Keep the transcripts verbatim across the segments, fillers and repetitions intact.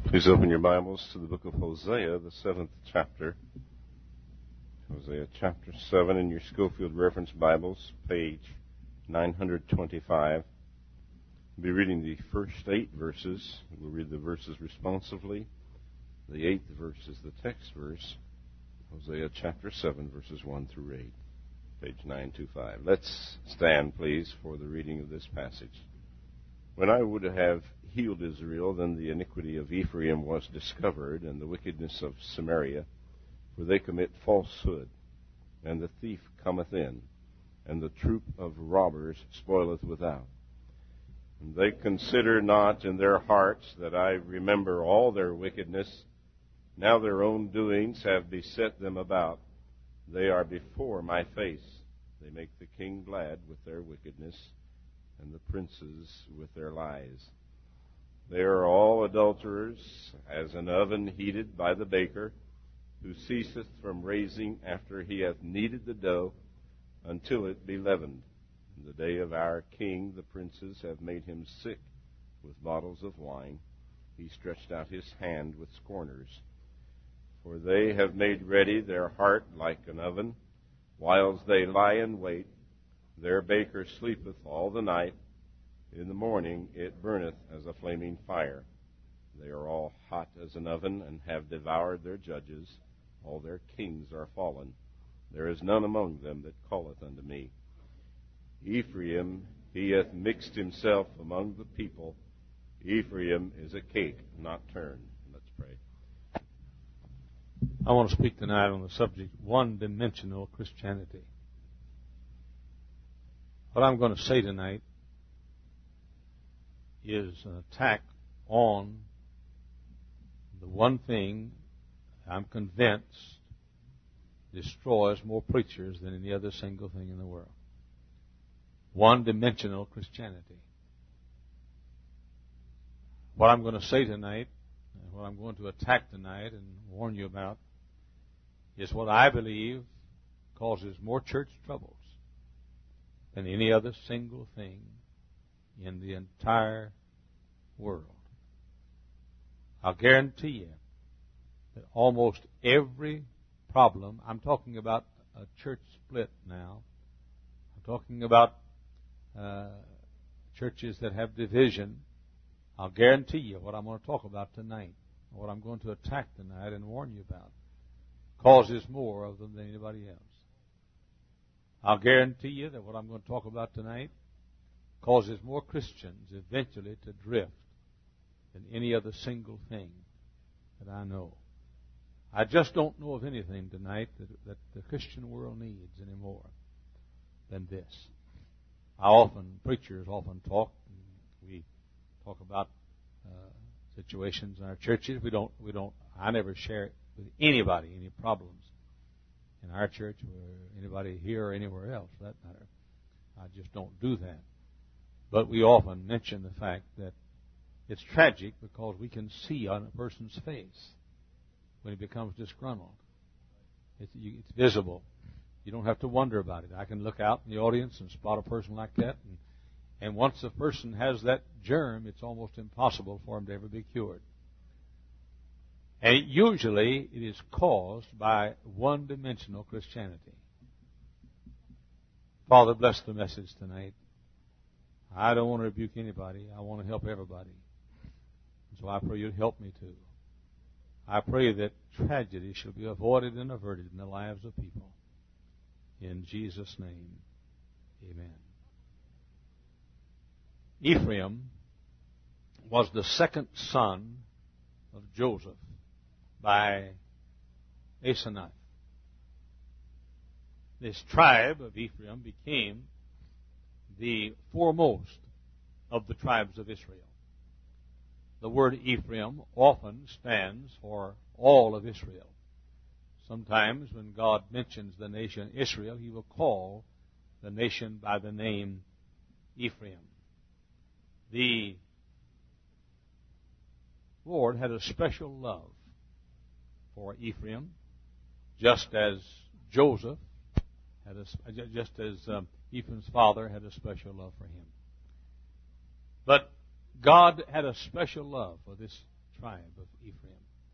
Please open your Bibles to the book of Hosea, the seventh chapter. Hosea chapter seven in your Schofield Reference Bibles, page nine twenty-five. We'll be reading the first eight verses. We'll read the verses responsively. The eighth verse is the text verse. Hosea chapter seven, verses one through eight, page nine twenty-five. Let's stand, please, for the reading of this passage. When I would have healed Israel, then the iniquity of Ephraim was discovered, and the wickedness of Samaria, for they commit falsehood, and the thief cometh in, and the troop of robbers spoileth without. And they consider not in their hearts that I remember all their wickedness. Now their own doings have beset them about. They are before my face. They make the king glad with their wickedness, and the princes with their lies. They are all adulterers, as an oven heated by the baker, who ceaseth from raising after he hath kneaded the dough, until it be leavened. In the day of our king the princes have made him sick with bottles of wine. He stretched out his hand with scorners. For they have made ready their heart like an oven, whiles they lie in wait. Their baker sleepeth all the night. In the morning it burneth as a flaming fire. They are all hot as an oven, and have devoured their judges. All their kings are fallen. There is none among them that calleth unto me. Ephraim, he hath mixed himself among the people. Ephraim is a cake not turned. Let's pray. I want to speak tonight on the subject, one-dimensional Christianity. What I'm going to say tonight is an attack on the one thing I'm convinced destroys more preachers than any other single thing in the world. One-dimensional Christianity. What I'm going to say tonight, and what I'm going to attack tonight and warn you about, is what I believe causes more church troubles than any other single thing in the entire world. I'll guarantee you that almost every problem, I'm talking about a church split now, I'm talking about uh, churches that have division, I'll guarantee you what I'm going to talk about tonight, what I'm going to attack tonight and warn you about, causes more of them than anybody else. I'll guarantee you that what I'm going to talk about tonight causes more Christians eventually to drift than any other single thing that I know. I just don't know of anything tonight that, that the Christian world needs any more than this. I often, preachers often talk, we talk about uh, situations in our churches. We don't, we don't, I never share it with anybody, any problems in our church or anybody here or anywhere else for that matter. I just don't do that. But we often mention the fact that it's tragic because we can see on a person's face when he becomes disgruntled. It's, you, it's visible. You don't have to wonder about it. I can look out in the audience and spot a person like that. And, and once a person has that germ, it's almost impossible for him to ever be cured. And it, usually it is caused by one-dimensional Christianity. Father, bless the message tonight. I don't want to rebuke anybody. I want to help everybody. So I pray you'd help me too. I pray that tragedy shall be avoided and averted in the lives of people. In Jesus' name, amen. Ephraim was the second son of Joseph by Asenath. This tribe of Ephraim became the foremost of the tribes of Israel. The word Ephraim often stands for all of Israel. Sometimes when God mentions the nation Israel, He will call the nation by the name Ephraim. The Lord had a special love for Ephraim, just as Joseph had a, just as um, Ephraim's father had a special love for him. But God had a special love for this tribe of Ephraim.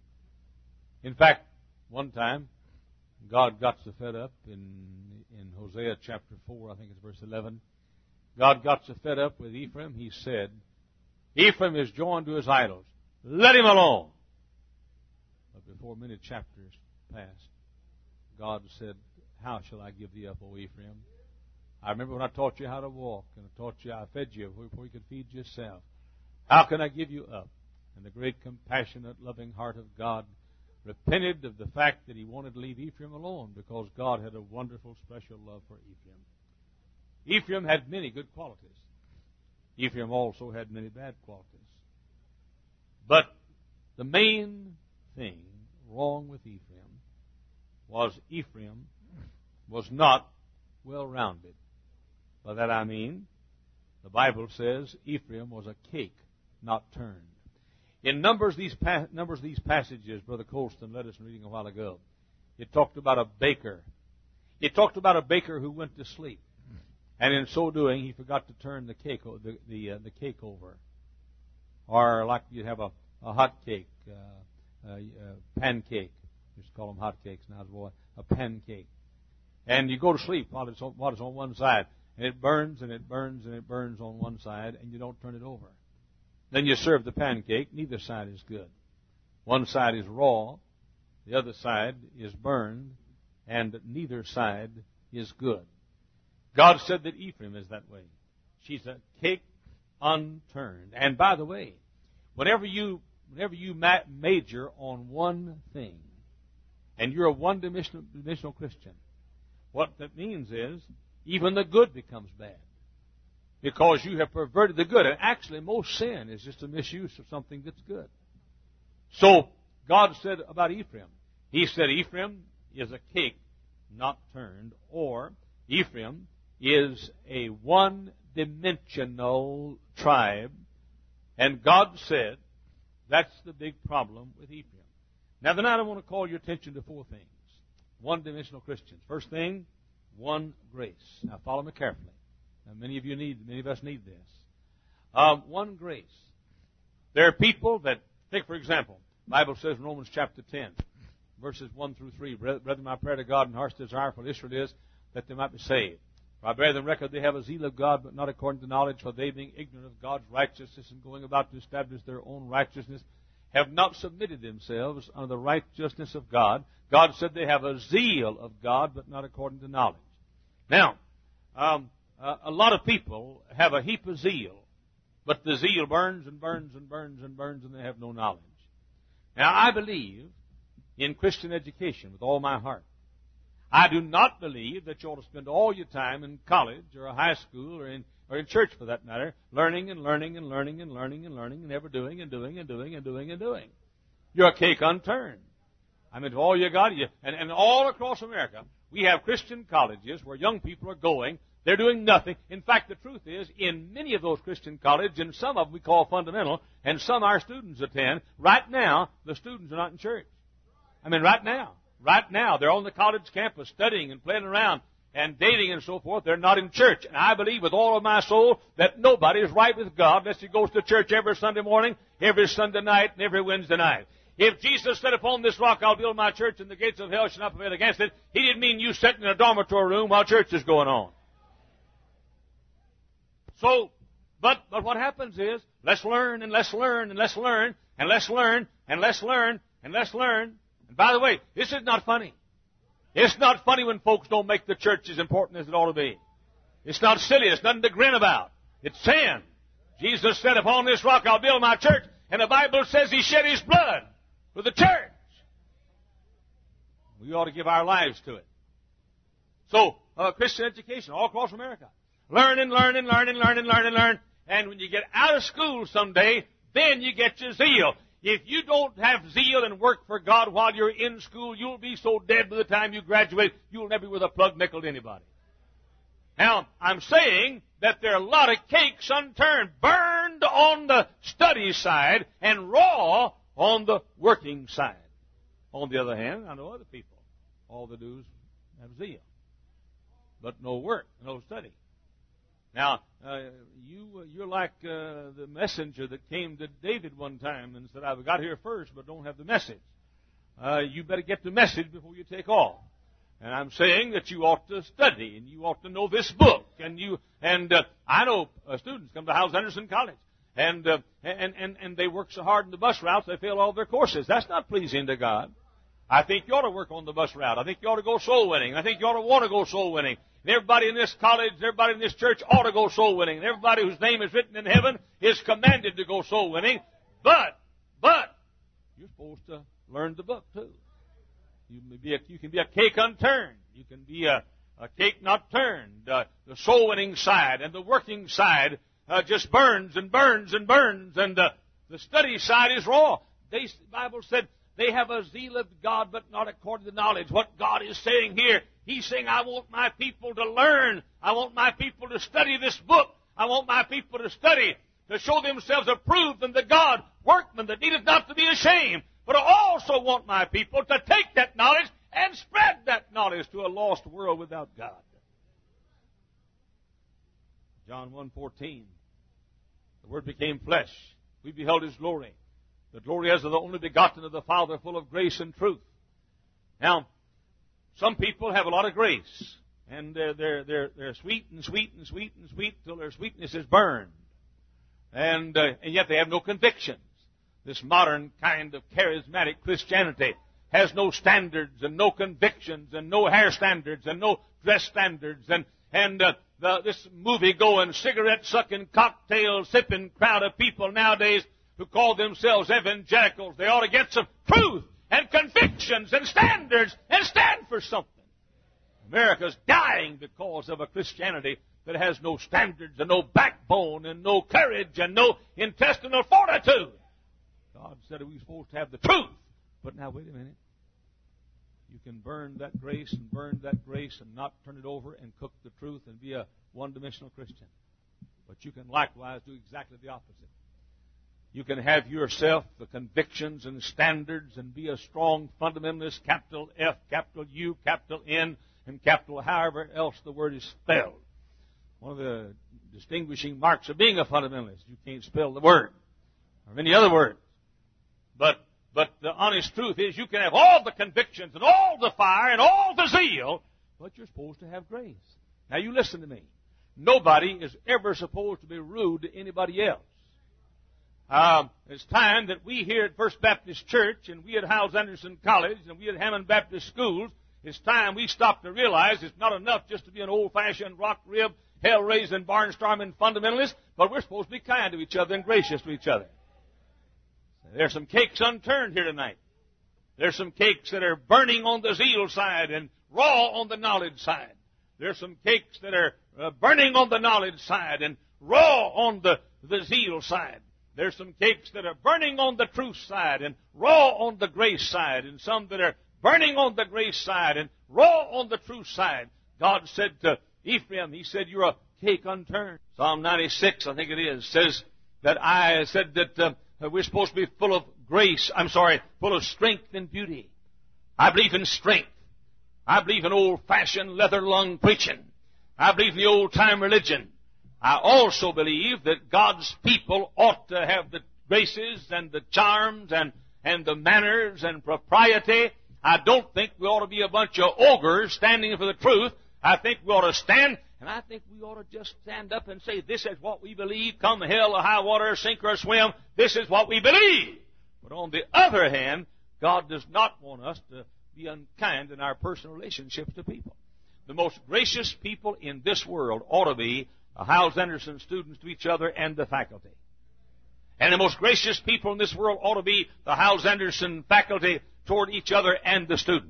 In fact, one time, God got so fed up in, in Hosea chapter four, I think it's verse eleven. God got so fed up with Ephraim, he said, Ephraim is joined to his idols. Let him alone. But before many chapters passed, God said, how shall I give thee up, O Ephraim? I remember when I taught you how to walk, and I taught you, I fed you before you could feed yourself. How can I give you up? And the great compassionate, loving heart of God repented of the fact that he wanted to leave Ephraim alone because God had a wonderful, special love for Ephraim. Ephraim had many good qualities. Ephraim also had many bad qualities. But the main thing wrong with Ephraim was Ephraim was not well-rounded. By that I mean, the Bible says Ephraim was a cake not turned. In Numbers, these pa- Numbers, these passages, Brother Colston led us in reading a while ago, it talked about a baker. It talked about a baker who went to sleep. And in so doing, he forgot to turn the cake, the the, uh, the cake over, or like you have a, a hot cake, uh, a, a pancake. We used to call them hot cakes now, boy, a pancake. And you go to sleep while it's on, while it's on one side, and it burns and it burns and it burns on one side, and you don't turn it over. Then you serve the pancake. Neither side is good. One side is raw, the other side is burned, and neither side is good. God said that Ephraim is that way. She's a cake unturned. And by the way, whenever you whenever you ma- major on one thing, and you're a one-dimensional dimensional Christian, what that means is even the good becomes bad because you have perverted the good. And actually, most sin is just a misuse of something that's good. So God said about Ephraim, He said Ephraim is a cake not turned, or Ephraim is a one-dimensional tribe, and God said that's the big problem with Ephraim. Now, tonight I want to call your attention to four things. One-dimensional Christians. First thing, one grace. Now, follow me carefully. Now, many of you need, many of us need this. Um, one grace. There are people that, take for example, the Bible says in Romans chapter ten, verses one through three, Brethren, my prayer to God and heart's desire for Israel is that they might be saved. For I bear them record they have a zeal of God, but not according to knowledge, for they, being ignorant of God's righteousness and going about to establish their own righteousness, have not submitted themselves unto the righteousness of God. God said they have a zeal of God, but not according to knowledge. Now, um, uh, a lot of people have a heap of zeal, but the zeal burns and burns and burns and burns, and they have no knowledge. Now, I believe in Christian education with all my heart. I do not believe that you ought to spend all your time in college or a high school or in or in church, for that matter, learning and learning and learning and learning and learning and never doing and doing and doing and doing and doing. You're a cake unturned. I mean, all you got, you, and, and all across America, we have Christian colleges where young people are going. They're doing nothing. In fact, the truth is, in many of those Christian colleges, and some of them we call fundamental, and some our students attend, right now, the students are not in church. I mean, right now. Right now, they're on the college campus studying and playing around and dating and so forth. They're not in church. And I believe with all of my soul that nobody is right with God unless he goes to church every Sunday morning, every Sunday night, and every Wednesday night. If Jesus said, upon this rock I'll build my church and the gates of hell shall not prevail against it, he didn't mean you sitting in a dormitory room while church is going on. So, but, but what happens is, let's learn and let's learn and let's learn and let's learn and let's learn and let's learn. And by the way, this is not funny. It's not funny when folks don't make the church as important as it ought to be. It's not silly. It's nothing to grin about. It's sin. Jesus said, upon this rock I'll build my church. And the Bible says he shed his blood for the church. We ought to give our lives to it. So, uh, Christian education all across America. Learn and learn and learn and learn and learn and learn. And when you get out of school someday, then you get your zeal. If you don't have zeal and work for God while you're in school, you'll be so dead by the time you graduate, you'll never be with a plug nickel to anybody. Now, I'm saying that there are a lot of cakes unturned, burned on the study side and raw on the working side. On the other hand, I know other people. All they do is have zeal, but no work, no study. Now, uh, you, you're like uh, the messenger that came to David one time and said, I've got here first, but don't have the message. Uh, you better get the message before you take off. And I'm saying that you ought to study, and you ought to know this book. And you and uh, I know uh, students come to Howells Anderson College, and, uh, and and and they work so hard in the bus routes they fail all their courses. That's not pleasing to God. I think you ought to work on the bus route. I think you ought to go soul winning. I think you ought to want to go soul winning. And everybody in this college, everybody in this church ought to go soul winning. And everybody whose name is written in heaven is commanded to go soul winning. But, but, you're supposed to learn the book too. You, may be a, you can be a cake unturned. You can be a, a cake not turned. Uh, the soul winning side and the working side uh, just burns and burns and burns. And uh, the study side is raw. They, the Bible said, they have a zeal of God, but not according to knowledge. What God is saying here, He's saying, I want my people to learn. I want my people to study this book. I want my people to study, to show themselves approved unto God, workmen that needeth not to be ashamed. But I also want my people to take that knowledge and spread that knowledge to a lost world without God. John one fourteen, the Word became flesh. We beheld His glory. The glory as of the only begotten of the Father, full of grace and truth. Now, some people have a lot of grace, and they're, they're, they're, they're sweet and sweet and sweet and sweet till their sweetness is burned. And, uh, and yet they have no convictions. This modern kind of charismatic Christianity has no standards and no convictions and no hair standards and no dress standards. And, and uh, the, this movie-going, cigarette-sucking, cocktail-sipping crowd of people nowadays who call themselves evangelicals, they ought to get some truth and convictions and standards and stand for something. America's dying because of a Christianity that has no standards and no backbone and no courage and no intestinal fortitude. God said we were supposed to have the truth. But now, wait a minute. You can burn that grace and burn that grace and not turn it over and cook the truth and be a one-dimensional Christian. But you can likewise do exactly the opposite. You can have yourself the convictions and standards and be a strong fundamentalist, capital F, capital U, capital N, and capital however else the word is spelled. One of the distinguishing marks of being a fundamentalist, you can't spell the word or any other word. But but the honest truth is you can have all the convictions and all the fire and all the zeal, but you're supposed to have grace. Now you listen to me. Nobody is ever supposed to be rude to anybody else. Um, it's time that we here at First Baptist Church and we at Howells Anderson College and we at Hammond Baptist Schools, it's time we stop to realize it's not enough just to be an old-fashioned rock-rib, hell-raising, barnstorming fundamentalist, but we're supposed to be kind to each other and gracious to each other. There's some cakes unturned here tonight. There's some cakes that are burning on the zeal side and raw on the knowledge side. There's some cakes that are uh, burning on the knowledge side and raw on the, the zeal side. There's some cakes that are burning on the truth side and raw on the grace side, and some that are burning on the grace side and raw on the truth side. God said to Ephraim, He said, you're a cake unturned. Psalm ninety-six, I think it is, says that I said that uh, we're supposed to be full of grace, I'm sorry, full of strength and beauty. I believe in strength. I believe in old-fashioned leather-lung preaching. I believe in the old-time religion. I also believe that God's people ought to have the graces and the charms and, and the manners and propriety. I don't think we ought to be a bunch of ogres standing for the truth. I think we ought to stand, and I think we ought to just stand up and say, this is what we believe, come hell or high water, sink or swim, this is what we believe. But on the other hand, God does not want us to be unkind in our personal relationships to people. The most gracious people in this world ought to be the Howells Anderson students to each other and the faculty. And the most gracious people in this world ought to be the Howells Anderson faculty toward each other and the students.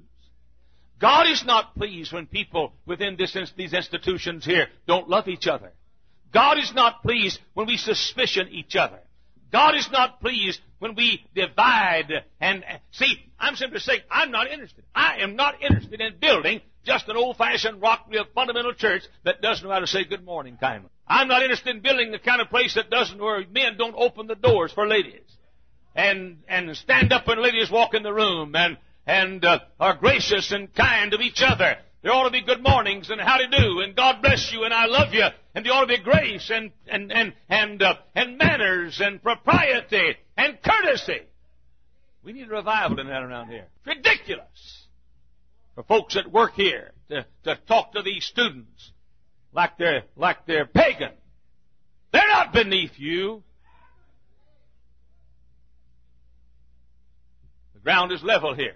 God is not pleased when people within this, these institutions here don't love each other. God is not pleased when we suspicion each other. God is not pleased when we divide and... See, I'm simply saying, I'm not interested. I am not interested in building just an old-fashioned rock-rib fundamental church that doesn't know how to say good morning kindly. I'm not interested in building the kind of place that doesn't, where men don't open the doors for ladies and and stand up when ladies walk in the room and and uh, are gracious and kind to each other. There ought to be good mornings and how do you do and God bless you and I love you. And there ought to be grace and, and, and, and, uh, and manners and propriety and courtesy. We need a revival in that around here. It's ridiculous for folks that work here to, to talk to these students like they're, like they're pagan. They're not beneath you. The ground is level here.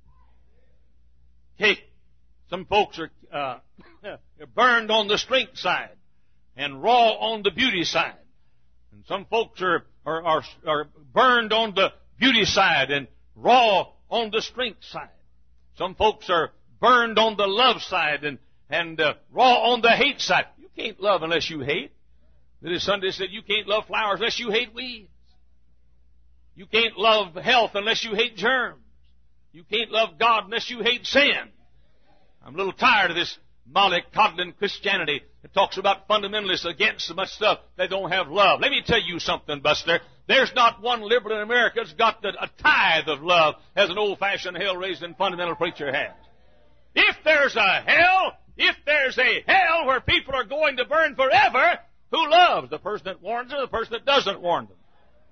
Hey, some folks are uh, burned on the strength side and raw on the beauty side. And some folks are, are, are, are burned on the beauty side and raw on the strength side. Some folks are burned on the love side and, and uh, raw on the hate side. You can't love unless you hate. This Sunday said you can't love flowers unless you hate weeds. You can't love health unless you hate germs. You can't love God unless you hate sin. I'm a little tired of this mollycoddling Christianity that talks about fundamentalists against so much stuff. They don't have love. Let me tell you something, Buster. There's not one liberal in America that's got the, a tithe of love as an old-fashioned hell-raising fundamental preacher has. If there's a hell, if there's a hell where people are going to burn forever, who loves? The person that warns them or the person that doesn't warn them?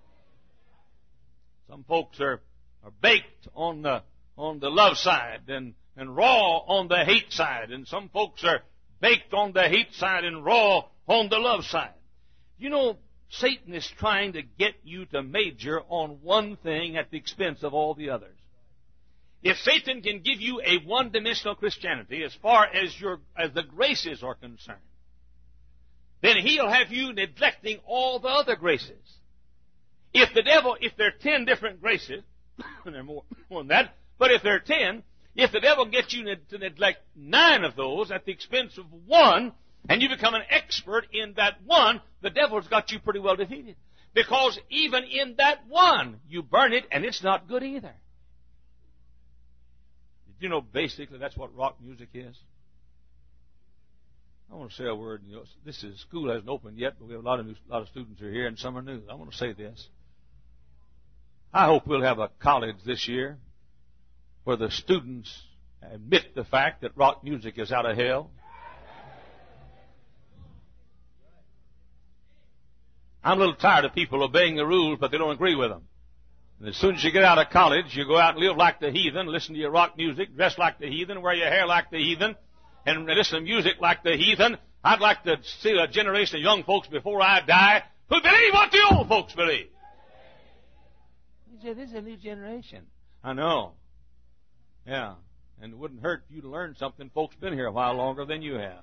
Some folks are, are baked on the, on the love side and, and raw on the hate side. And some folks are baked on the hate side and raw on the love side. You know, Satan is trying to get you to major on one thing at the expense of all the others. If Satan can give you a one-dimensional Christianity as far as your as the graces are concerned, then he'll have you neglecting all the other graces. If the devil, if there are ten different graces, and there are more, more than that, but if there are ten, if the devil gets you to neglect nine of those at the expense of one, and you become an expert in that one, the devil's got you pretty well defeated. Because even in that one, you burn it, and it's not good either. Did you know basically that's what rock music is? I want to say a word. You know, this is school hasn't opened yet, but we have a lot of new, a lot of students who are here, and some are new. I want to say this. I hope we'll have a college this year where the students admit the fact that rock music is out of hell. I'm a little tired of people obeying the rules, but they don't agree with them. And as soon as you get out of college, you go out and live like the heathen, listen to your rock music, dress like the heathen, wear your hair like the heathen, and listen to music like the heathen. I'd like to see a generation of young folks before I die who believe what the old folks believe. You say, this is a new generation. I know. Yeah. And it wouldn't hurt you to learn something. Folks been here a while longer than you have.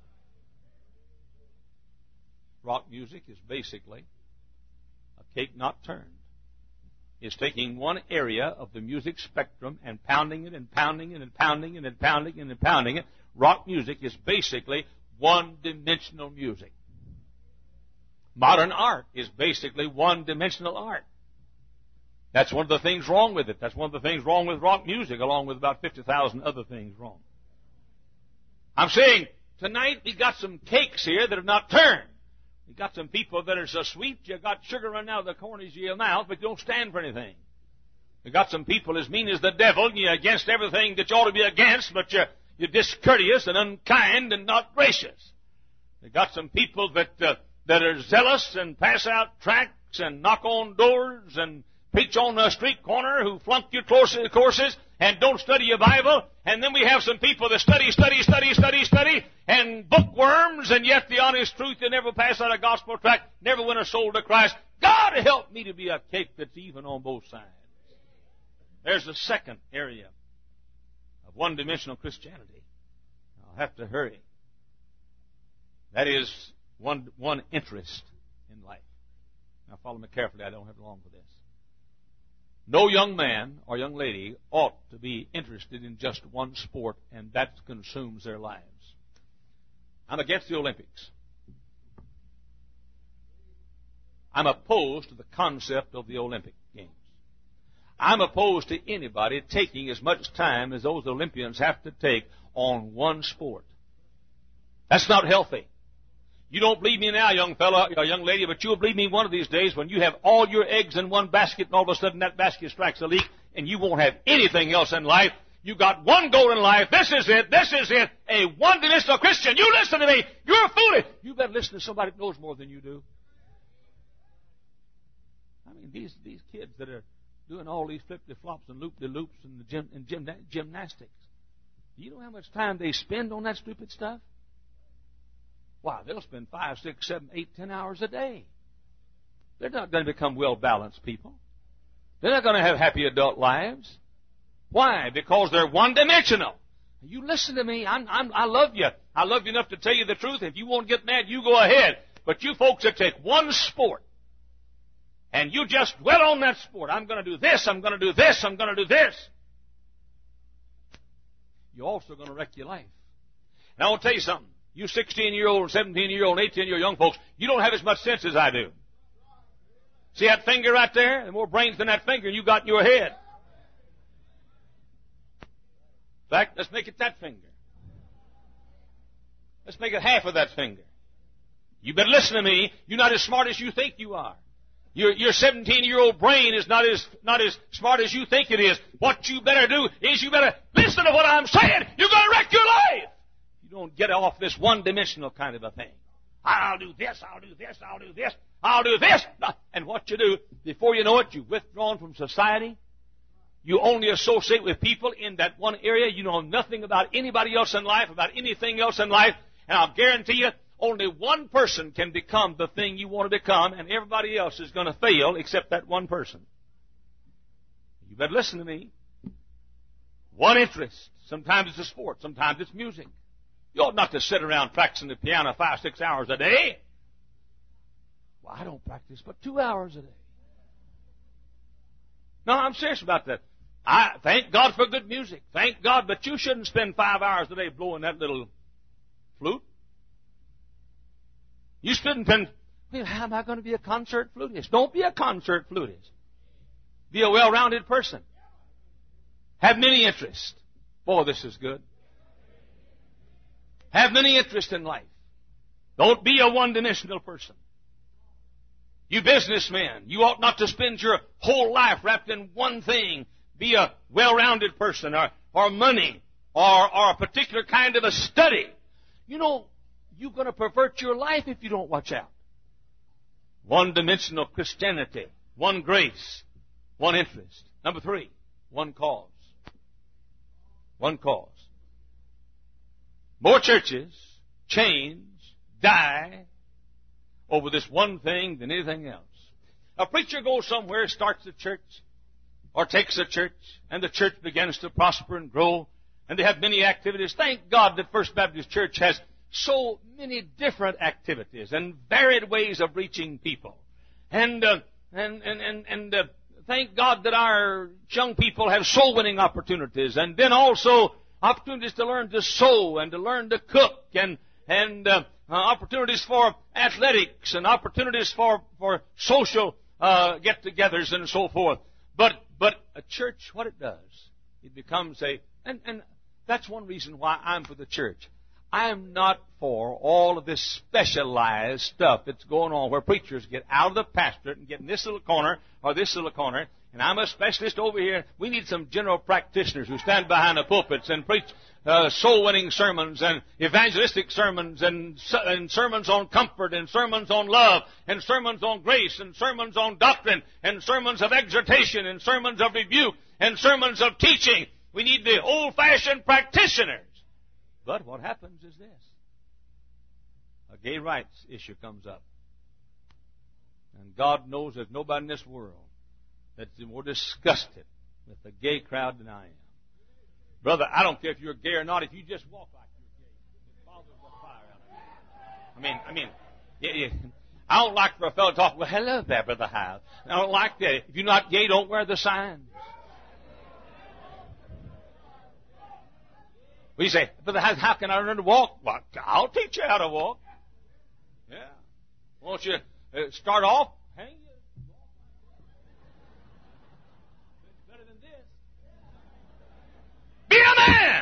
Rock music is basically a cake not turned. It's taking one area of the music spectrum and pounding it and pounding it and pounding it and pounding it and pounding it. Rock music is basically one-dimensional music. Modern art is basically one-dimensional art. That's one of the things wrong with it. That's one of the things wrong with rock music, along with about fifty thousand other things wrong. I'm saying, tonight we got some cakes here that have not turned. You got some people that are so sweet, you got sugar running out of the corners of your mouth, but you don't stand for anything. You got some people as mean as the devil, and you're against everything that you ought to be against, but you're, you're discourteous and unkind and not gracious. You got some people that uh, that are zealous and pass out tracts and knock on doors and preach on a street corner who flunk your courses and don't study your Bible. And then we have some people that study, study, study, study, study, and bookworms, and yet the honest truth, they never pass out a gospel tract, never win a soul to Christ. God help me to be a cake that's even on both sides. There's the second area of one-dimensional Christianity. I'll have to hurry. That is one, one interest in life. Now follow me carefully. I don't have long for this. No young man or young lady ought to be interested in just one sport, and that consumes their lives. I'm against the Olympics. I'm opposed to the concept of the Olympic Games. I'm opposed to anybody taking as much time as those Olympians have to take on one sport. That's not healthy. You don't believe me now, young fella or young lady, but you'll believe me one of these days when you have all your eggs in one basket and all of a sudden that basket strikes a leak and you won't have anything else in life You got one goal in life. This is it. This is it. A one-dimensional Christian. You listen to me. You're foolish. You better listen to somebody that knows more than you do. I mean, these, these kids that are doing all these flip-de-flops and loop-de-loops and, the gym, and gym, gymnastics. Do you know how much time they spend on that stupid stuff? Why, they'll spend five, six, seven, eight, ten hours a day. They're not going to become well-balanced people. They're not going to have happy adult lives. Why? Because they're one-dimensional. You listen to me. I'm, I'm, I love you. I love you enough to tell you the truth. If you won't get mad, you go ahead. But you folks that take one sport and you just dwell on that sport. I'm going to do this. I'm going to do this. I'm going to do this. You're also going to wreck your life. And I want to tell you something. You sixteen-year-old, seventeen-year-old, eighteen-year-old young folks, you don't have as much sense as I do. See that finger right there? There's more brains than that finger you got in your head. In fact, let's make it that finger. Let's make it half of that finger. You better listen to me. You're not as smart as you think you are. Your, your seventeen-year-old brain is not as, not as smart as you think it is. What you better do is you better listen to what I'm saying. You're going to wreck your life. You don't get off this one-dimensional kind of a thing. I'll do this, I'll do this, I'll do this, I'll do this. And what you do, before you know it, you've withdrawn from society. You only associate with people in that one area. You know nothing about anybody else in life, about anything else in life. And I'll guarantee you, only one person can become the thing you want to become, and everybody else is going to fail except that one person. You better listen to me. One interest. Sometimes it's a sport. Sometimes it's music. You ought not to sit around practicing the piano five, six hours a day. Well, I don't practice but two hours a day. No, I'm serious about that. I thank God for good music. Thank God, but you shouldn't spend five hours a day blowing that little flute. You shouldn't spend, well, how am I going to be a concert flutist? Don't be a concert flutist. Be a well-rounded person. Have many interests. Boy, this is good. Have many interests in life. Don't be a one-dimensional person. You businessmen, you ought not to spend your whole life wrapped in one thing. Be a well-rounded person, or, or money, or, or a particular kind of a study. You know, you're going to pervert your life if you don't watch out. One-dimensional Christianity, one grace, one interest. Number three, one cause. One cause. More churches change, die over this one thing than anything else. A preacher goes somewhere, starts a church, or takes a church, and the church begins to prosper and grow, and they have many activities. Thank God that First Baptist Church has so many different activities and varied ways of reaching people. And uh, and and and, and uh, thank God that our young people have soul-winning opportunities, and then also opportunities to learn to sew and to learn to cook, and and uh, uh, opportunities for athletics and opportunities for for social uh, get-togethers and so forth. But but a church, what it does, it becomes a and and that's one reason why I'm for the church. I'm not for all of this specialized stuff that's going on where preachers get out of the pastorate and get in this little corner or this little corner, and I'm a specialist over here. We need some general practitioners who stand behind the pulpits and preach uh, soul-winning sermons and evangelistic sermons and, and sermons on comfort and sermons on love and sermons on grace and sermons on doctrine and sermons of exhortation and sermons of rebuke and sermons of teaching. We need the old-fashioned practitioners. But what happens is this. A gay rights issue comes up. And God knows there's nobody in this world that's more disgusted with the gay crowd than I am. Brother, I don't care if you're gay or not. If you just walk like you're gay, it bothers the fire out of you. I mean, I mean, yeah, yeah. I don't like for a fellow to talk, well, hello there, Brother Howell. I don't like that. If you're not gay, don't wear the signs. Well, you say, Brother Howell, how can I learn to walk? Well, I'll teach you how to walk. Yeah. Won't you uh, start off? Hang you. It's better than this. Be a man!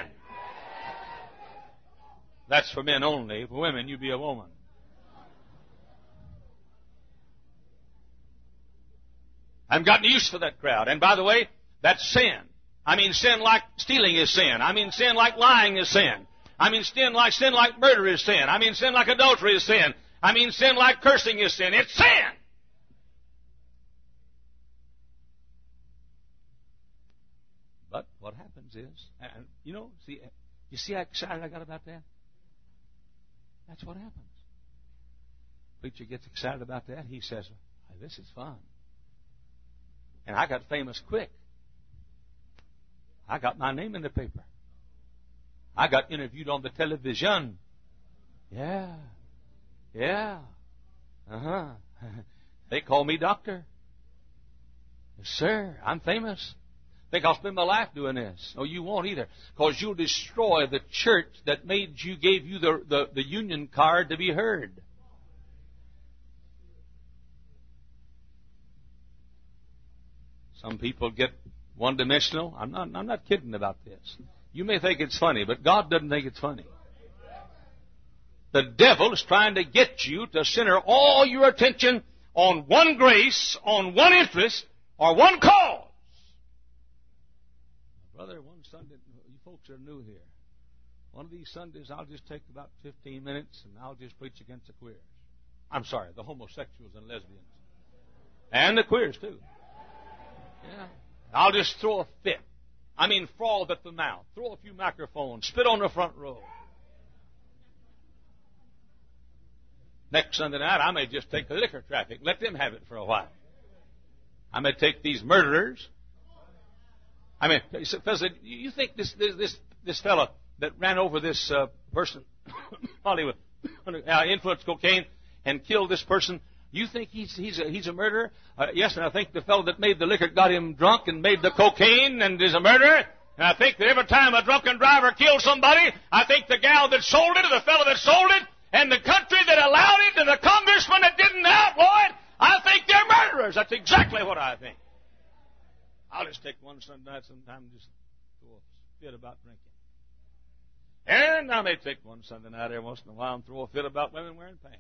That's for men only. For women, you be a woman. I've gotten used to that crowd. And by the way, that's sin. I mean, sin like stealing is sin. I mean, sin like lying is sin. I mean, sin like sin like murder is sin. I mean, sin like adultery is sin. I mean, sin like cursing is sin. It's sin. But what happens is, and you know, see, you see how excited I got about that? That's what happens. Preacher gets excited about that. He says, hey, this is fun. And I got famous quick. I got my name in the paper. I got interviewed on the television. Yeah. Yeah. Uh-huh. They call me doctor. Yes, sir. I'm famous. Think I'll spend my life doing this? No, you won't either. Because you'll destroy the church that made you, gave you the, the, the union card to be heard. Some people get one-dimensional. I'm not, I'm not kidding about this. You may think it's funny, but God doesn't think it's funny. The devil is trying to get you to center all your attention on one grace, on one interest, or one cause. Brother, one Sunday, you folks are new here. One of these Sundays, I'll just take about fifteen minutes, and I'll just preach against the queers. I'm sorry, the homosexuals and lesbians. And the queers, too. Yeah. I'll just throw a fit. I mean, froth at the mouth. Throw a few microphones. Spit on the front row. Next Sunday night, I may just take the liquor traffic. Let them have it for a while. I may take these murderers. I mean, you think this this this, this fellow that ran over this uh, person, Hollywood, uh, influenced cocaine and killed this person, you think he's he's a, he's a murderer? Uh, yes, and I think the fellow that made the liquor got him drunk and made the cocaine and is a murderer. And I think that every time a drunken driver kills somebody, I think the gal that sold it or the fellow that sold it and the country that allowed it and the congressman that didn't outlaw it, I think they're murderers. That's exactly what I think. I'll just take one Sunday night sometime and just throw a fit about drinking. And I may take one Sunday night every once in a while and throw a fit about women wearing pants.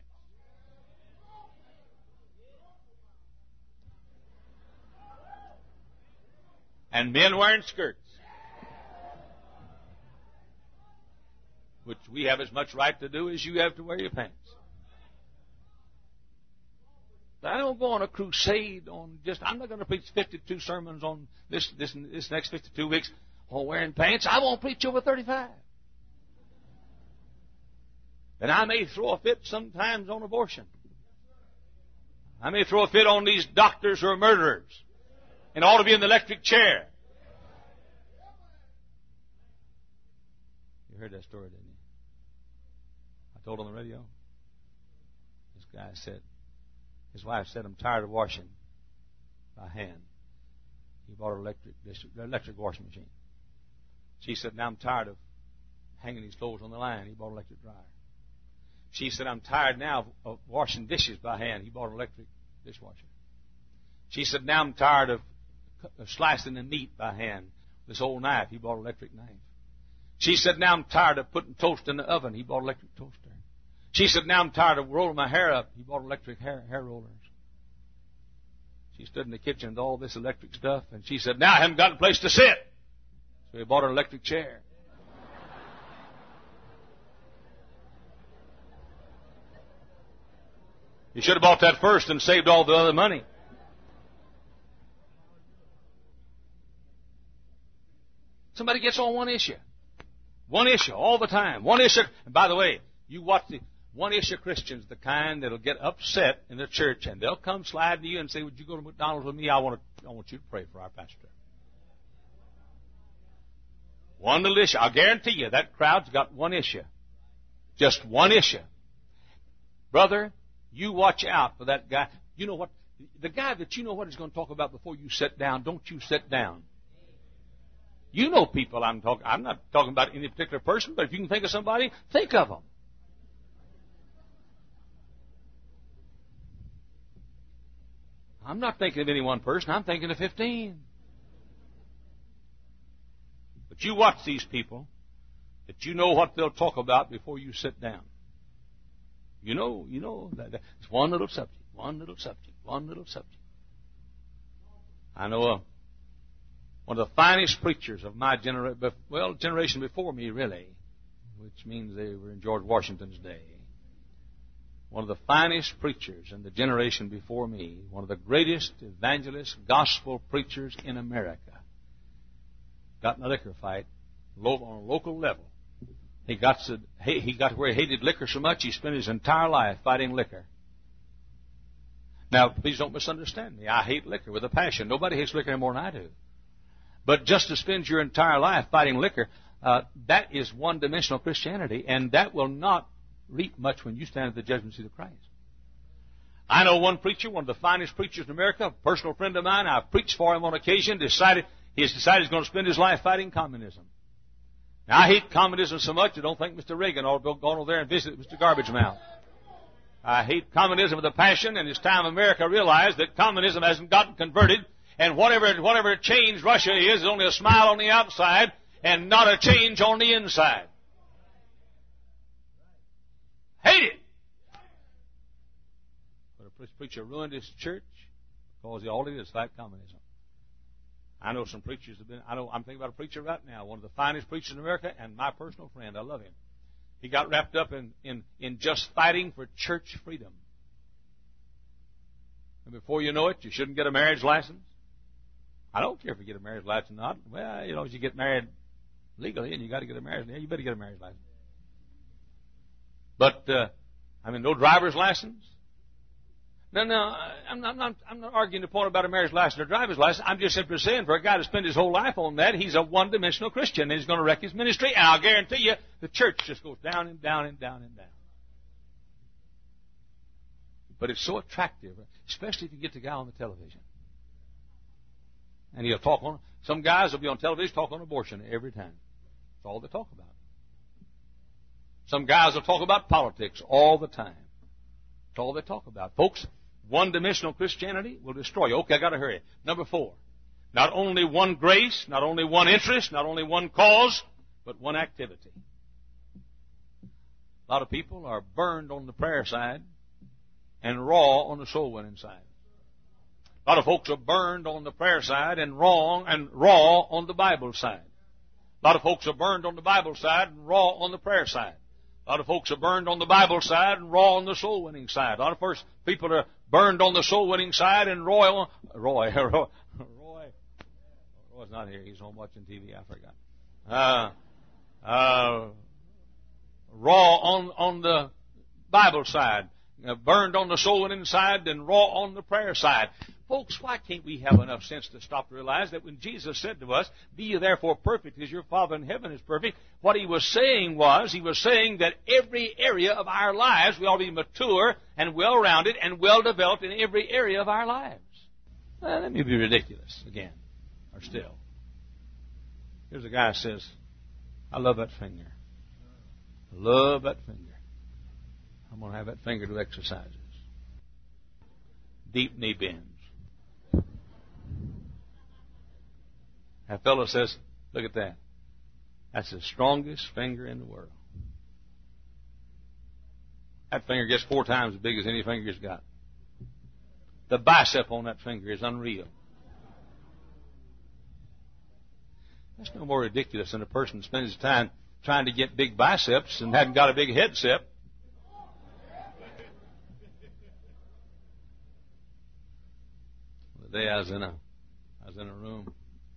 And men wearing skirts. Which we have as much right to do as you have to wear your pants. But I don't go on a crusade on just, I'm not going to preach fifty-two sermons on this, this, this next fifty-two weeks on wearing pants. I won't preach over thirty-five. And I may throw a fit sometimes on abortion. I may throw a fit on these doctors who are murderers and ought to be in the electric chair. You heard that story, didn't you? I told on the radio. This guy said, his wife said, I'm tired of washing by hand. He bought an electric, electric washing machine. She said, now I'm tired of hanging these clothes on the line. He bought an electric dryer. She said, I'm tired now of, of washing dishes by hand. He bought an electric dishwasher. She said, now I'm tired of, of slicing the meat by hand. This old knife, he bought an electric knife. She said, now I'm tired of putting toast in the oven. He bought an electric toaster. She said, now I'm tired of rolling my hair up. He bought electric hair, hair rollers. She stood in the kitchen with all this electric stuff, and she said, now I haven't got a place to sit. So he bought an electric chair. He should have bought that first and saved all the other money. Somebody gets on one issue. One issue all the time. One issue. And by the way, you watch the one-issue Christians, the kind that'll get upset in the church, and they'll come slide to you and say, would you go to McDonald's with me? I want to, I want you to pray for our pastor. One little issue. I'll guarantee you that crowd's got one issue. Just one issue. Brother, you watch out for that guy. You know what? The guy that you know what he's going to talk about before you sit down, don't you sit down. You know people I'm talking. I'm not talking about any particular person, but if you can think of somebody, think of them. I'm not thinking of any one person. I'm thinking of fifteen. But you watch these people that you know what they'll talk about before you sit down. You know, you know, that, that, it's one little subject, one little subject, one little subject. I know a One of the finest preachers of my generation, well, generation before me, really, which means they were in George Washington's day. One of the finest preachers in the generation before me, one of the greatest evangelist gospel preachers in America, got in a liquor fight on a local level. He got to, he got where he hated liquor so much he spent his entire life fighting liquor. Now, please don't misunderstand me. I hate liquor with a passion. Nobody hates liquor any more than I do. But just to spend your entire life fighting liquor, uh, that is one-dimensional Christianity, and that will not reap much when you stand at the judgment seat of Christ. I know one preacher, one of the finest preachers in America, a personal friend of mine. I've preached for him on occasion. Decided he has decided he's going to spend his life fighting communism. Now, I hate communism so much I don't think Mister Reagan ought to go over there and visit Mister Garbage Mouth. I hate communism with a passion, and it's time America realized that communism hasn't gotten converted. And whatever, whatever change Russia is, is only a smile on the outside and not a change on the inside. Hate it. But a preacher ruined his church because he all he did is fight communism. I know some preachers have been, I know, I'm thinking about a preacher right now, one of the finest preachers in America and my personal friend. I love him. He got wrapped up in, in, in just fighting for church freedom. And before you know it, you shouldn't get a marriage license. I don't care if you get a marriage license or not. Well, you know, if you get married legally and you got to get a marriage, yeah, you better get a marriage license. But, uh, I mean, no driver's license. No, no, I'm not, I'm not, I'm not arguing the point about a marriage license or driver's license. I'm just simply saying for a guy to spend his whole life on that, he's a one-dimensional Christian and he's going to wreck his ministry. And I'll guarantee you, the church just goes down and down and down and down. But it's so attractive, especially if you get the guy on the television. And he'll talk on, some guys will be on television talk on abortion every time. That's all they talk about. Some guys will talk about politics all the time. That's all they talk about. Folks, one-dimensional Christianity will destroy you. Okay, I got to hurry. Number four. Not only one grace, not only one interest, not only one cause, but one activity. A lot of people are burned on the prayer side and raw on the soul winning side. A lot of folks are burned on the prayer side and wrong and raw on the Bible side. A lot of folks are burned on the Bible side and raw on the prayer side. A lot of folks are burned on the Bible side and raw on the soul winning side. A lot of first people are burned on the soul winning side and raw on Roy. Roy, Roy, Roy's not here. He's home watching T V. I forgot. Uh, uh, raw on on the Bible side, uh, burned on the soul winning side, and raw on the prayer side. Folks, why can't we have enough sense to stop to realize that when Jesus said to us, "Be ye therefore perfect as your Father in heaven is perfect," what he was saying was, he was saying that every area of our lives, we ought to be mature and well-rounded and well-developed in every area of our lives. Well, let me be ridiculous again, or still. Here's a guy who says, "I love that finger. I love that finger. I'm going to have that finger do exercises. Deep knee bends." That fellow says, "Look at that. That's the strongest finger in the world. That finger gets four times as big as any finger he's got. The bicep on that finger is unreal." That's no more ridiculous than a person spends his time trying to get big biceps and hadn't got a big headset. The day I was in a, I was in a room.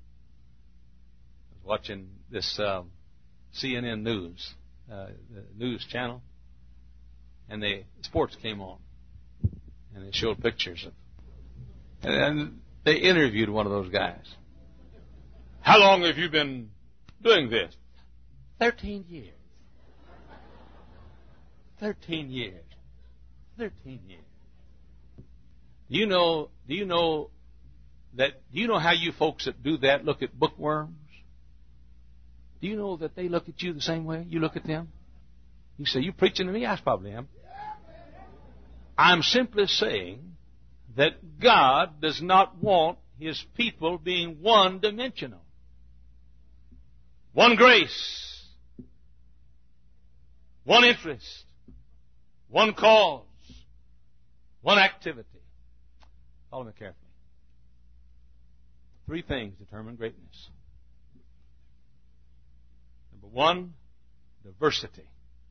Watching this uh, C N N News, uh, the news channel, and the sports came on, and they showed pictures of, and they interviewed one of those guys. "How long have you been doing this?" Thirteen years. Thirteen years. Thirteen years. Do you know? Do you know that? Do you know how you folks that do that look at bookworms? Do you know that they look at you the same way you look at them? You say, "You preaching to me?" I probably am. I'm simply saying that God does not want His people being one-dimensional. One grace, one interest, one cause, one activity. Follow me carefully. Three things determine greatness. Number one, diversity.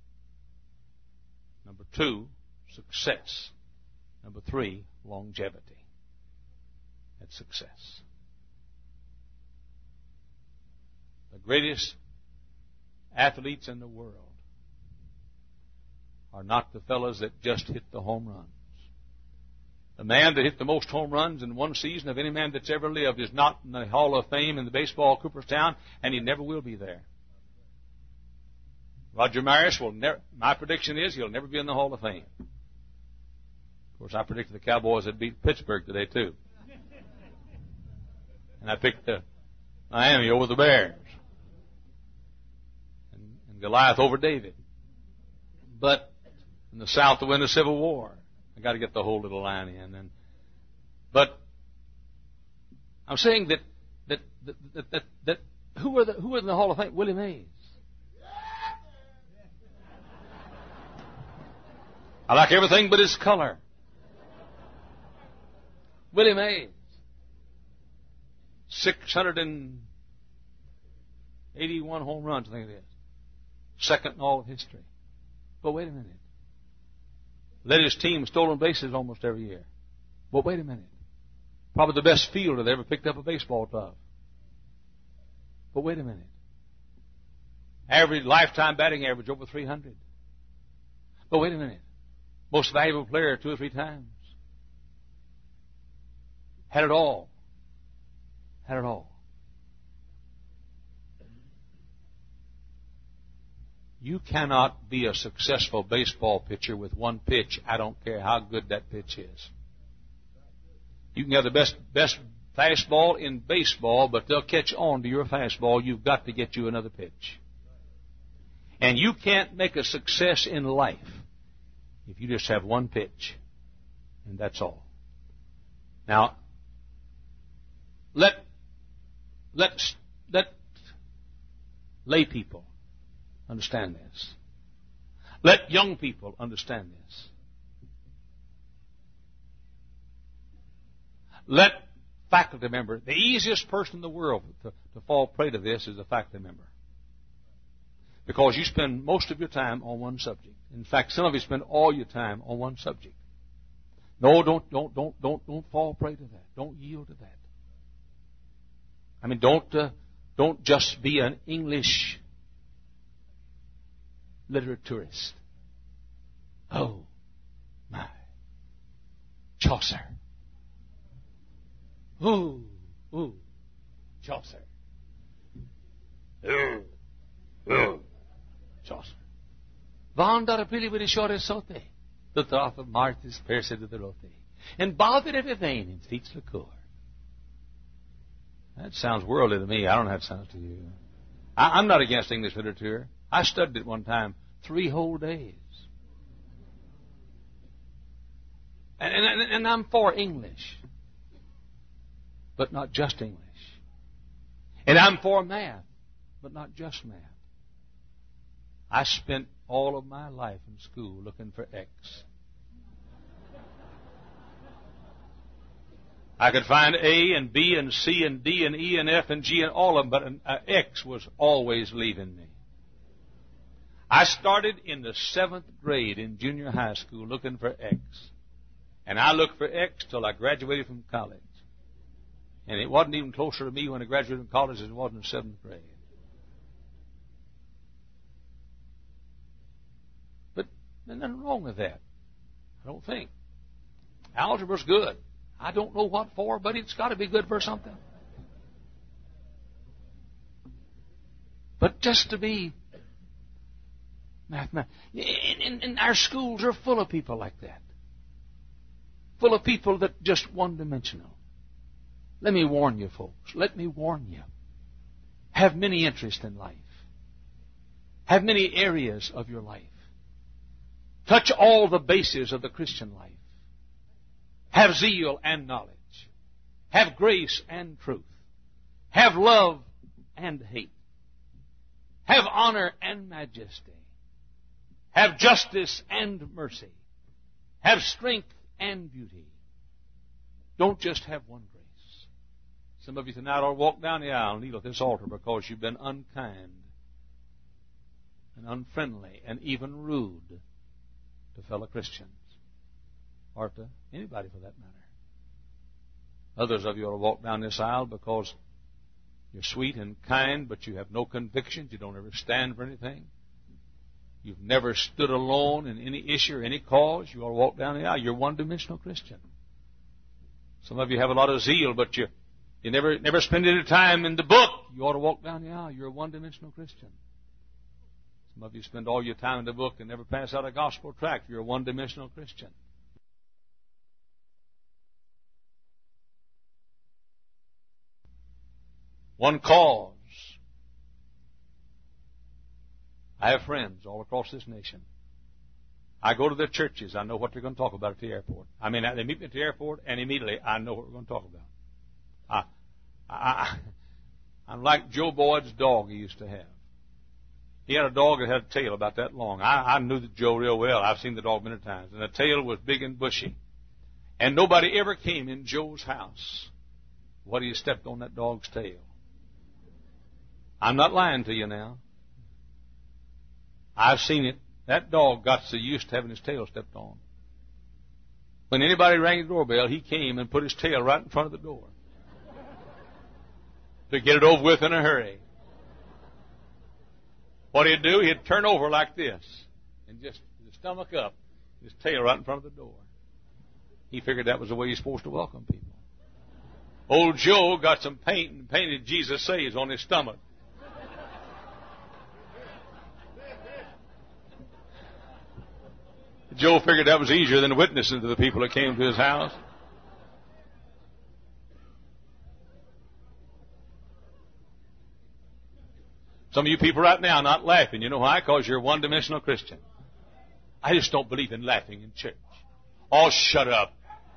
Number two, success. Number three, longevity. That's success. The greatest athletes in the world are not the fellows that just hit the home runs. The man that hit the most home runs in one season of any man that's ever lived is not in the Hall of Fame in the baseball Cooperstown, and he never will be there. Roger Maris will never, my prediction is he'll never be in the Hall of Fame. Of course, I predicted the Cowboys would beat Pittsburgh today, too. And I picked the Miami over the Bears. And, and Goliath over David. But in the South to win the Civil War. I got to get the whole little line in. And, but I'm saying that that that that, that, that who are the who are in the Hall of Fame? Willie Mays. I like everything but his color. Willie Mays. six hundred eighty-one home runs, I think it is. Second in all of history. But wait a minute. Led his team stolen bases almost every year. But wait a minute. Probably the best fielder that ever picked up a baseball glove. But wait a minute. Average lifetime batting average over three hundred. But wait a minute. Most valuable player two or three times. Had it all. Had it all. You cannot be a successful baseball pitcher with one pitch. I don't care how good that pitch is. You can have the best best fastball in baseball, but they'll catch on to your fastball. You've got to get you another pitch. And you can't make a success in life if you just have one pitch, and that's all. Now, let let let lay people understand this. Let young people understand this. Let faculty members, the easiest person in the world to, to fall prey to this is a faculty member. Because you spend most of your time on one subject. In fact, some of you spend all your time on one subject. No, don't, don't, don't, don't, don't fall prey to that. Don't yield to that. I mean, don't, uh, don't just be an English literaturist. Oh, my. Chaucer. Ooh, ooh, Chaucer. Ooh, ooh, Chaucer. Vandar pili vidi shore sote, the trough of Martis perse de rote, and bothered every vein in feats liqueur. That sounds worldly to me. I don't know how it sounds to you. I, I'm not against English literature. I studied it one time, three whole days. And, and, and I'm for English, but not just English. And I'm for math, but not just math. I spent all of my life in school looking for X. I could find A and B and C and D and E and F and G and all of them, but an uh, X was always leaving me. I started in the seventh grade in junior high school looking for X. And I looked for X till I graduated from college. And it wasn't even closer to me when I graduated from college as it was in the seventh grade. But there's nothing wrong with that. I don't think. Algebra's good. I don't know what for, but it's got to be good for something. But just to be mathematics. And, and our schools are full of people like that. Full of people that just one-dimensional. Let me warn you, folks. Let me warn you. Have many interests in life. Have many areas of your life. Touch all the bases of the Christian life. Have zeal and knowledge. Have grace and truth. Have love and hate. Have honor and majesty. Have justice and mercy. Have strength and beauty. Don't just have one grace. Some of you tonight ought to walk down the aisle and kneel at this altar because you've been unkind and unfriendly and even rude to fellow Christians, or to anybody for that matter. Others of you ought to walk down this aisle because you're sweet and kind, but you have no convictions. You don't ever stand for anything. You've never stood alone in any issue or any cause. You ought to walk down the aisle. You're a one-dimensional Christian. Some of you have a lot of zeal, but you you never never spend any time in the book. You ought to walk down the aisle. You're a one-dimensional Christian. Some of you spend all your time in the book and never pass out a gospel tract. You're a one-dimensional Christian. One cause. I have friends all across this nation. I go to their churches. I know what they're going to talk about at the airport. I mean, they meet me at the airport, and immediately I know what we're going to talk about. I, I, I'm like Joe Boyd's dog he used to have. He had a dog that had a tail about that long. I, I knew the Joe real well. I've seen the dog many times. And the tail was big and bushy. And nobody ever came in Joe's house while he stepped on that dog's tail. I'm not lying to you now. I've seen it. That dog got so used to having his tail stepped on. When anybody rang the doorbell, he came and put his tail right in front of the door to get it over with in a hurry. What he'd do, he'd turn over like this and just his stomach up, his tail right in front of the door. He figured that was the way you're supposed to welcome people. Old Joe got some paint and painted Jesus Saves on his stomach. Joe figured that was easier than witnessing to the people that came to his house. Some of you people right now are not laughing. You know why? Because you're a one-dimensional Christian. I just don't believe in laughing in church. Oh, shut up.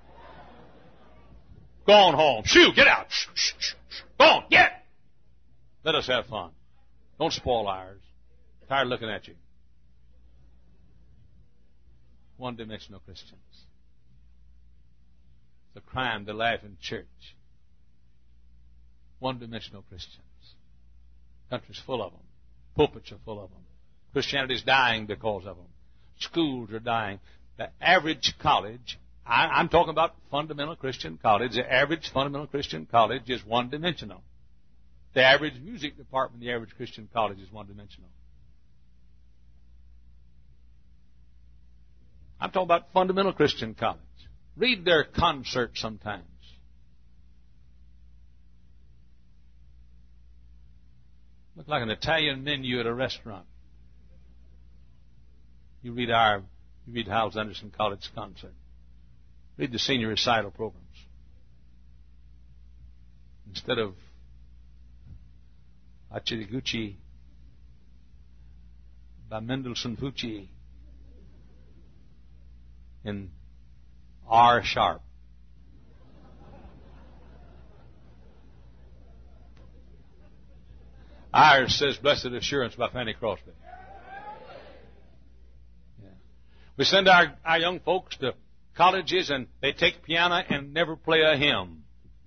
Go on home. Shoo, get out. Shh, shh, shh, shh. Go on, get. Let us have fun. Don't spoil ours. I'm tired of looking at you. One-dimensional Christians. It's a crime to laugh in church. One-dimensional Christians. Country's full of them. Pulpits are full of them. Christianity's dying because of them. Schools are dying. The average college, I, I'm talking about fundamental Christian college, the average fundamental Christian college is one-dimensional. The average music department in the average Christian college is one-dimensional. I'm talking about fundamental Christian college. Read their concerts sometimes. Look like an Italian menu at a restaurant. You read our, you read Hyles Anderson College concert. Read the senior recital programs. Instead of Achiriguchi by Mendelssohn Fucci in R sharp. Ours says Blessed Assurance by Fanny Crosby. Yeah. We send our, our young folks to colleges and they take piano and never play a hymn.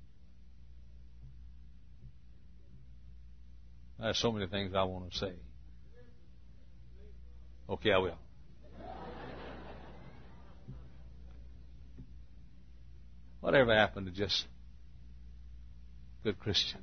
There's so many things I want to say. Okay, I will. Whatever happened to just good Christians?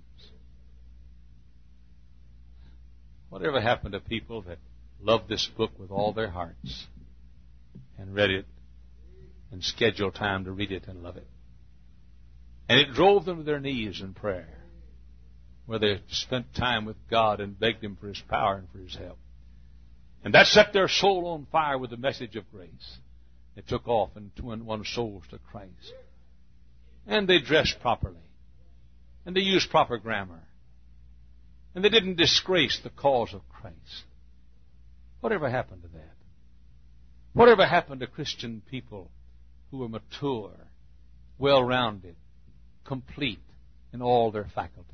Whatever happened to people that loved this book with all their hearts and read it and scheduled time to read it and love it? And it drove them to their knees in prayer, where they spent time with God and begged Him for His power and for His help. And that set their soul on fire with the message of grace. They took off and won souls to Christ. And they dressed properly. And they used proper grammar. And they didn't disgrace the cause of Christ. Whatever happened to that? Whatever happened to Christian people who were mature, well-rounded, complete in all their faculties?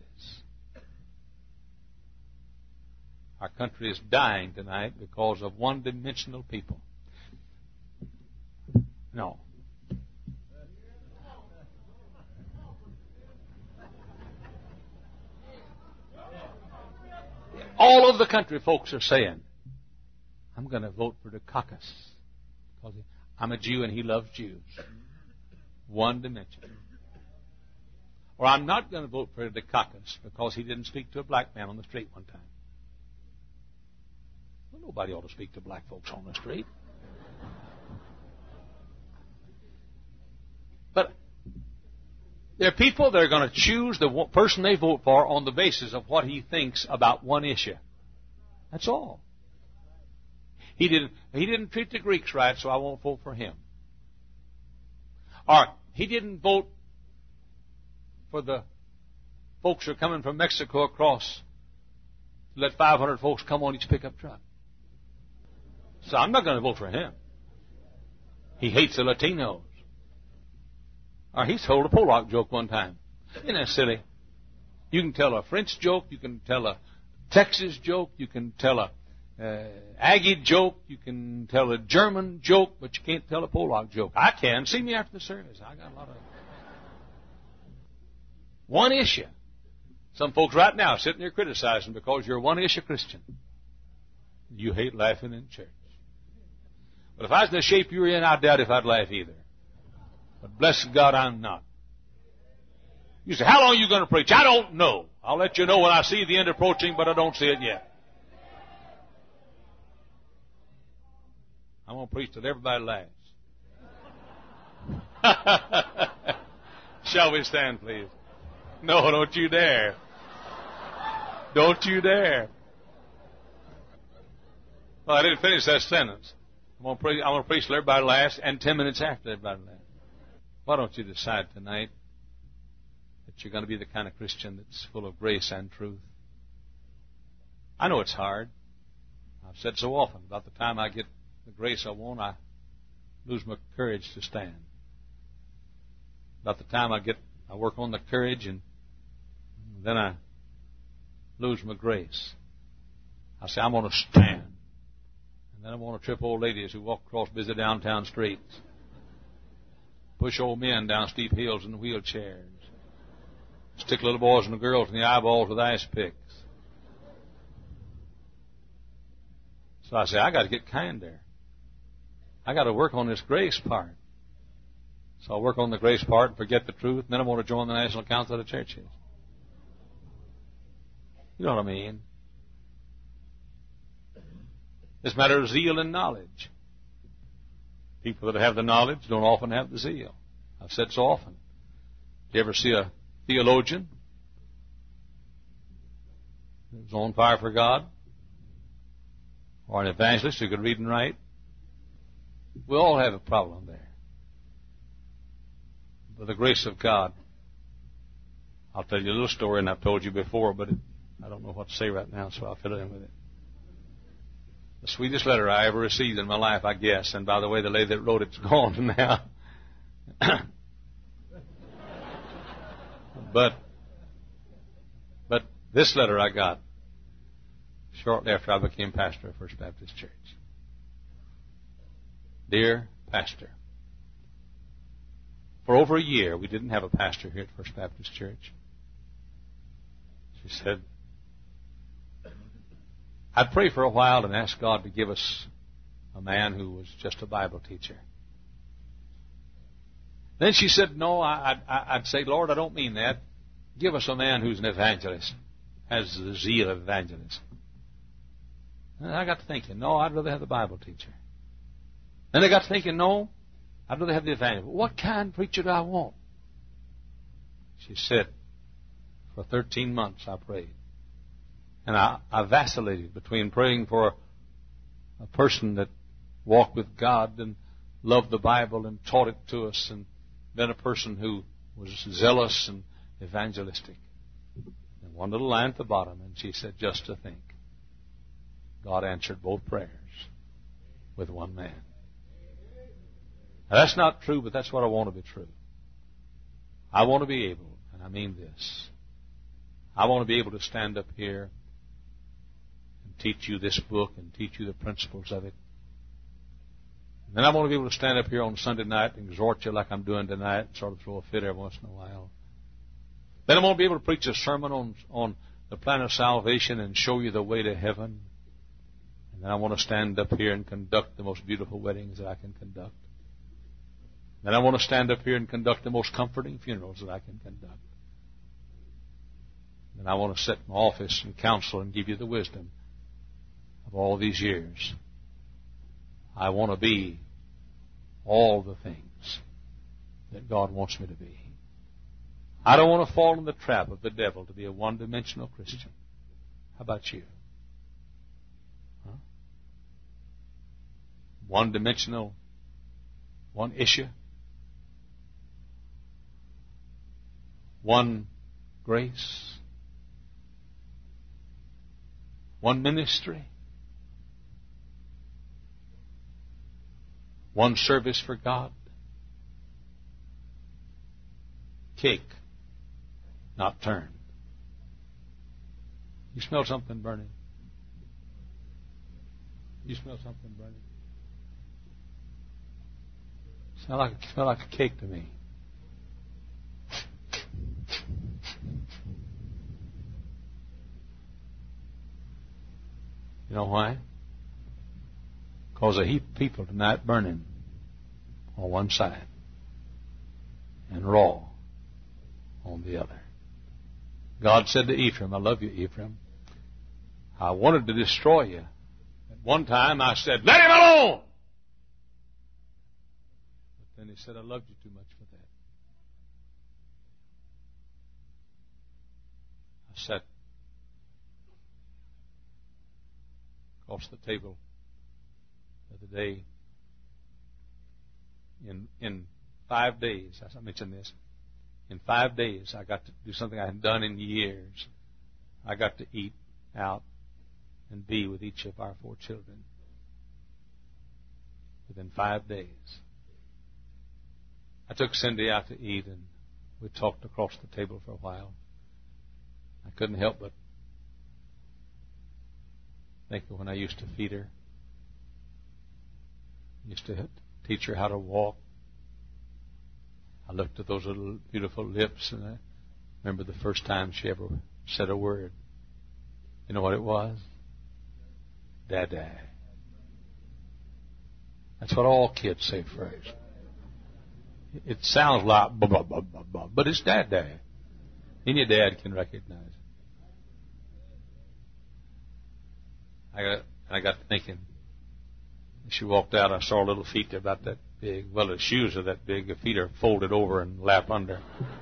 Our country is dying tonight because of one-dimensional people. No. all over the country, folks are saying, I'm going to vote for Dukakis because I'm a Jew and he loves Jews. One dimension. Or I'm not going to vote for Dukakis because he didn't speak to a black man on the street one time. Well, nobody ought to speak to black folks on the street. But there are people that are going to choose the person they vote for on the basis of what he thinks about one issue. That's all. He didn't, he didn't treat the Greeks right, so I won't vote for him. Or he didn't vote for the folks who are coming from Mexico across to let five hundred folks come on each pickup truck. So I'm not going to vote for him. He hates the Latinos. Or he told a Pollock joke one time. Isn't that silly? You can tell a French joke, you can tell a Texas joke, you can tell a uh, Aggie joke, you can tell a German joke, but you can't tell a Pollock joke. I can. See me after the service. I got a lot of... One issue. Some folks right now are sitting there criticizing because you're a one-issue Christian. You hate laughing in church. But if I was in the shape you were in, I doubt if I'd laugh either. But bless God, I'm not. You say, how long are you going to preach? I don't know. I'll let you know when I see the end approaching, but I don't see it yet. I'm going to preach till everybody laughs. Shall we stand, please? No, don't you dare. Don't you dare. Well, I didn't finish that sentence. I'm going to preach, I'm going to preach till everybody laughs and ten minutes after everybody laughs. Why don't you decide tonight that you're going to be the kind of Christian that's full of grace and truth? I know it's hard. I've said so often, about the time I get the grace I want, I lose my courage to stand. About the time I get, I work on the courage, and then I lose my grace. I say, I'm going to stand. And then I want to trip old ladies who walk across busy downtown streets. Push old men down steep hills in wheelchairs. Stick little boys and girls in the eyeballs with ice picks. So I say, I got to get kinder. I got to work on this grace part. So I'll work on the grace part and forget the truth, and then I want to join the National Council of the Churches. You know what I mean? It's a matter of zeal and knowledge. People that have the knowledge don't often have the zeal. I've said so often. Do you ever see a theologian who's on fire for God? Or an evangelist who could read and write? We all have a problem there. By the grace of God, I'll tell you a little story, and I've told you before, but it, I don't know what to say right now, so I'll fill it in with it. The sweetest letter I ever received in my life, I guess, and by the way, the lady that wrote it's gone now. but, but this letter I got shortly after I became pastor of First Baptist Church. Dear Pastor, for over a year we didn't have a pastor here at First Baptist Church. She said, I'd pray for a while and ask God to give us a man who was just a Bible teacher. Then she said, no, I'd, I'd say, Lord, I don't mean that. Give us a man who's an evangelist, has the zeal of evangelist. And I got to thinking, no, I'd rather have the Bible teacher. Then I got to thinking, no, I'd rather have the evangelist. What kind of preacher do I want? She said, for thirteen months I prayed. And I, I vacillated between praying for a person that walked with God and loved the Bible and taught it to us, and then a person who was zealous and evangelistic. And one little line at the bottom, and she said, just to think. God answered both prayers with one man. Now, that's not true, but that's what I want to be true. I want to be able, and I mean this, I want to be able to stand up here and teach you this book and teach you the principles of it. And then I want to be able to stand up here on Sunday night and exhort you like I'm doing tonight and sort of throw a fit every once in a while. Then I want to be able to preach a sermon on, on the plan of salvation and show you the way to heaven. And then I want to stand up here and conduct the most beautiful weddings that I can conduct. Then I want to stand up here and conduct the most comforting funerals that I can conduct. And I want to sit in my office and counsel and give you the wisdom of all these years. I want to be all the things that God wants me to be. I don't want to fall in the trap of the devil to be a one-dimensional Christian. How about you? Huh? One-dimensional, one issue, one grace, one ministry, one service for God. Cake, not turned. You smell something burning? You smell something burning? Smell like smell like a cake to me. You know why? Because a heap of people tonight burning on one side and raw on the other. God said to Ephraim, I love you, Ephraim. I wanted to destroy you. At one time I said, let him alone! But then he said, I loved you too much for that. I sat across the table the other day. In, in five days, I mentioned this, in five days I got to do something I hadn't done in years. I got to eat out and be with each of our four children within five days. I took Cindy out to eat and we talked across the table for a while. I couldn't help but think of when I used to feed her. I used to teach her how to walk. I looked at those little beautiful lips and I remember the first time she ever said a word. You know what it was? Dada. That's what all kids say first. It sounds like blah, blah, blah, blah, blah, but it's Dada. And your dad can recognize it. I got, I got thinking. She walked out, I saw little feet about that big. Well, the shoes are that big. The feet are folded over and lap under.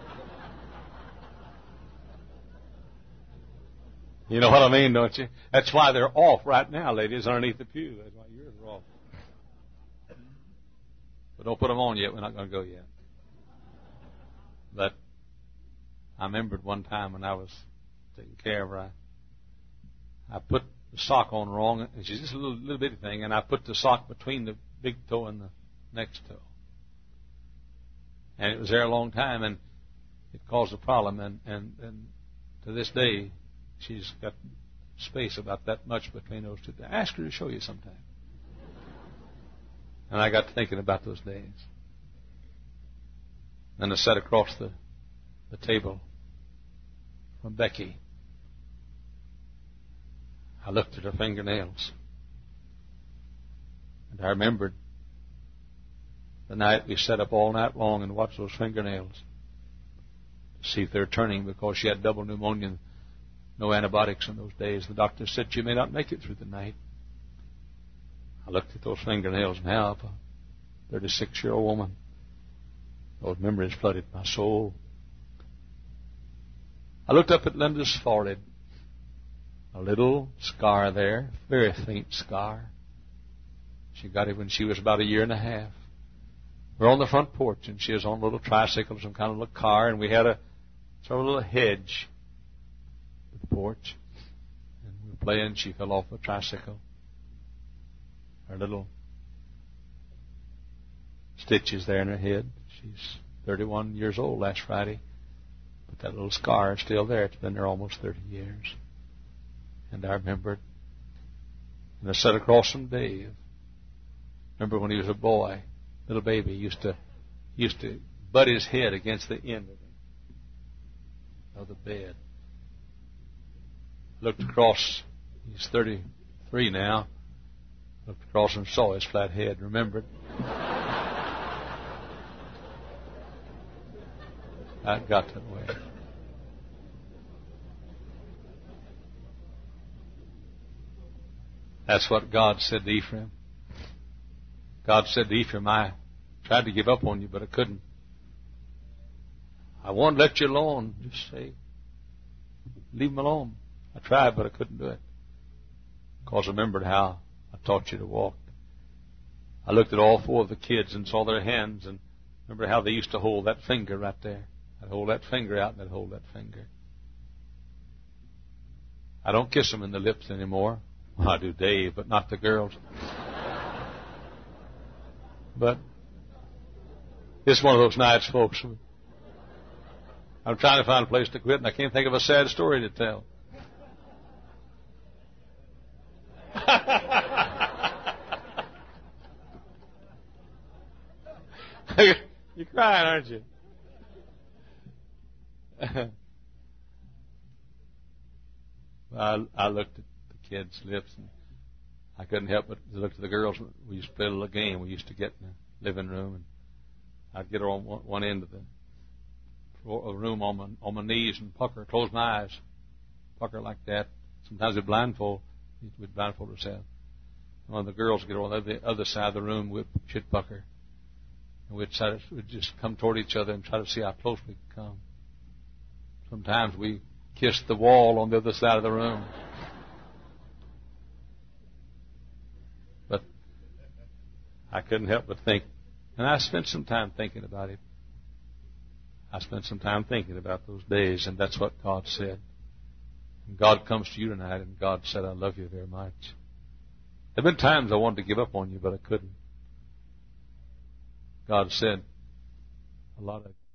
You know what I mean, don't you? That's why they're off right now, ladies, underneath the pew. That's why yours are off. But don't put them on yet. We're not going to go yet. But I remembered one time when I was taking care of her, I, I put the sock on wrong. It's just a little, little bitty thing, and I put the sock between the big toe and the next toe. And it was there a long time, and it caused a problem. And, and, and to this day, she's got space about that much between those two. Ask her to show you sometime. And I got to thinking about those days. And I sat across the, the table from Becky. I looked at her fingernails. And I remembered the night we sat up all night long and watched those fingernails to see if they're turning, because she had double pneumonia, no antibiotics in those days. The doctor said she may not make it through the night. I looked at those fingernails now of a thirty-six-year-old woman. Those memories flooded my soul. I looked up at Linda's forehead. A little scar there, very faint scar. She got it when she was about a year and a half. We're on the front porch, and she was on a little tricycle, some kind of little car, and we had a sort of a little hedge at the porch. And we were playing. She fell off the tricycle. Her little stitches there in her head. She's thirty-one years old last Friday. But that little scar is still there. It's been there almost thirty years. And I remembered. And I sat across from Dave. Remember when he was a boy, little baby, he used to used to butt his head against the end of, it, of the bed. looked across. He's thirty-three now. Looked across and saw his flat head. Remembered. That got that way. That's what God said to Ephraim. God said to Ephraim, I tried to give up on you, but I couldn't. I won't let you alone. Just say, leave him alone. I tried, but I couldn't do it. Because I remembered how I taught you to walk. I looked at all four of the kids and saw their hands, and remember how they used to hold that finger right there. I'd hold that finger out, and I'd hold that finger. I don't kiss them in the lips anymore. Well, I do Dave, but not the girls. But it's one of those nights, folks. I'm trying to find a place to quit, and I can't think of a sad story to tell. You're crying, aren't you? I, I looked at the kids' lips, and I couldn't help but look at the girls. We used to play a little game. We used to get in the living room, and I'd get her on one, one end of the floor, of the room on my, on my knees and pucker, close my eyes, pucker like that. Sometimes we'd blindfold. We'd blindfold ourselves. One of the girls would get on the other side of the room. We'd, she'd pucker. And we'd, try to, we'd just come toward each other and try to see how close we could come. Sometimes we kissed the wall on the other side of the room. But I couldn't help but think. And I spent some time thinking about it. I spent some time thinking about those days, and that's what God said. And God comes to you tonight, and God said, I love you very much. There have been times I wanted to give up on you, but I couldn't. God said a lot of